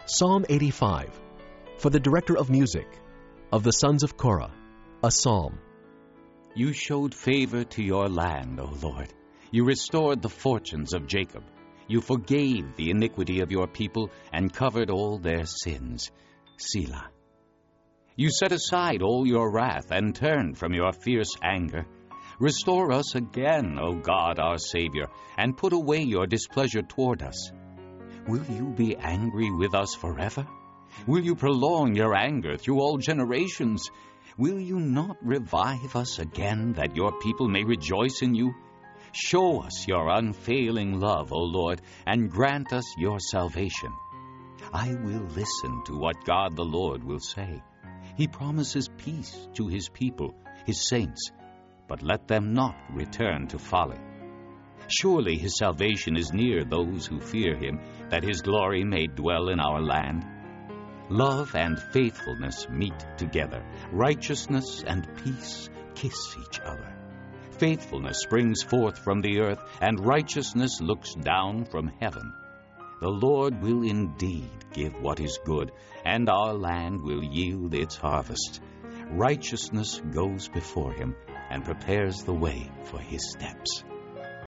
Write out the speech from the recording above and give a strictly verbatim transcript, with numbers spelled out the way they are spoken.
Psalm eighty-five, for the director of music, of the sons of Korah, a psalm. You showed favor to your land, O Lord. You restored the fortunes of Jacob. You forgave the iniquity of your people and covered all their sins. Selah. You set aside all your wrath and turned from your fierce anger. Restore us again, O God our Savior, and put away your displeasure toward us. Will you be angry with us forever? Will you prolong your anger through all generations? Will you not revive us again, that your people may rejoice in you? Show us your unfailing love, O Lord, and grant us your salvation. I will listen to what God the Lord will say. He promises peace to his people, his saints, but let them not return to folly. Surely his salvation is near those who fear him, that his glory may dwell in our land. Love and faithfulness meet together. Righteousness and peace kiss each other. Faithfulness springs forth from the earth, and righteousness looks down from heaven. The Lord will indeed give what is good, and our land will yield its harvest. Righteousness goes before him and prepares the way for his steps.